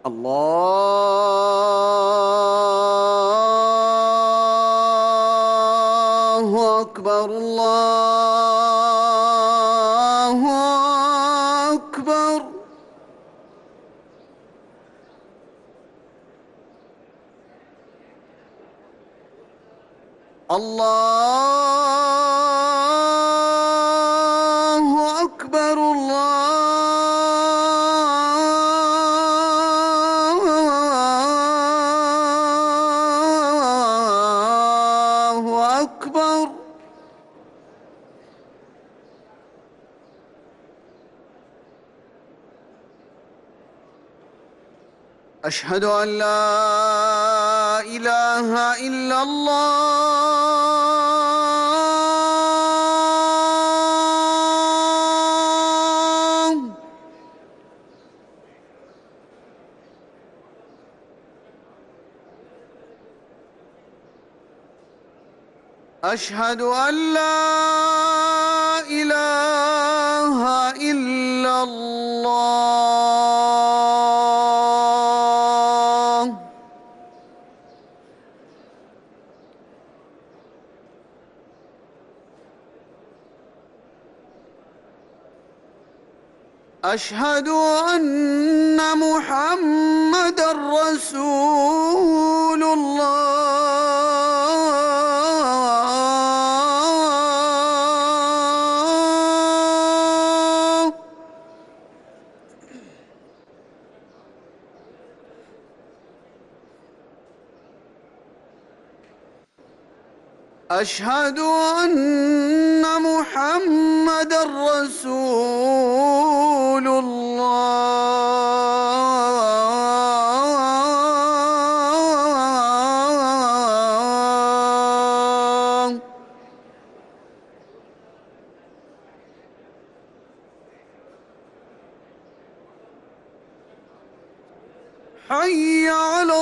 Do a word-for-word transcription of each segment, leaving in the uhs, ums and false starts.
الله أكبر الله أكبر. الله أكبر الله أكبر. أشهد أن لا إله إلا الله. أشهد أن لا إله إلا الله. أشهد أن محمدًا رسول الله. أشهد أن محمدًا رسول الله. حي على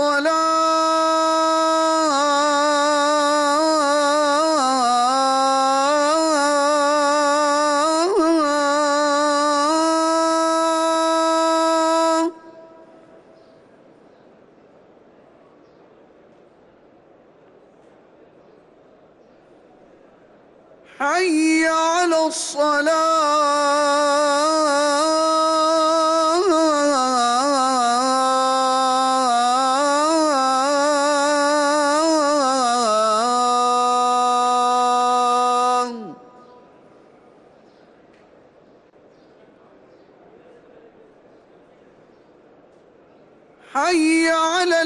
الصلاة. حي على الصلاة. حي على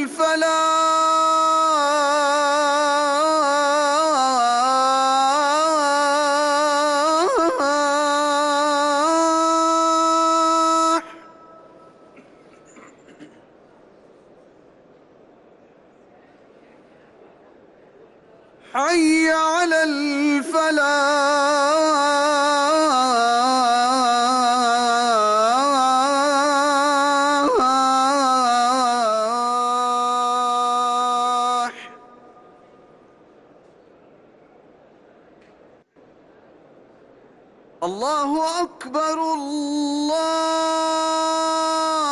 الفلاح. حي على الفلاح. الله أكبر الله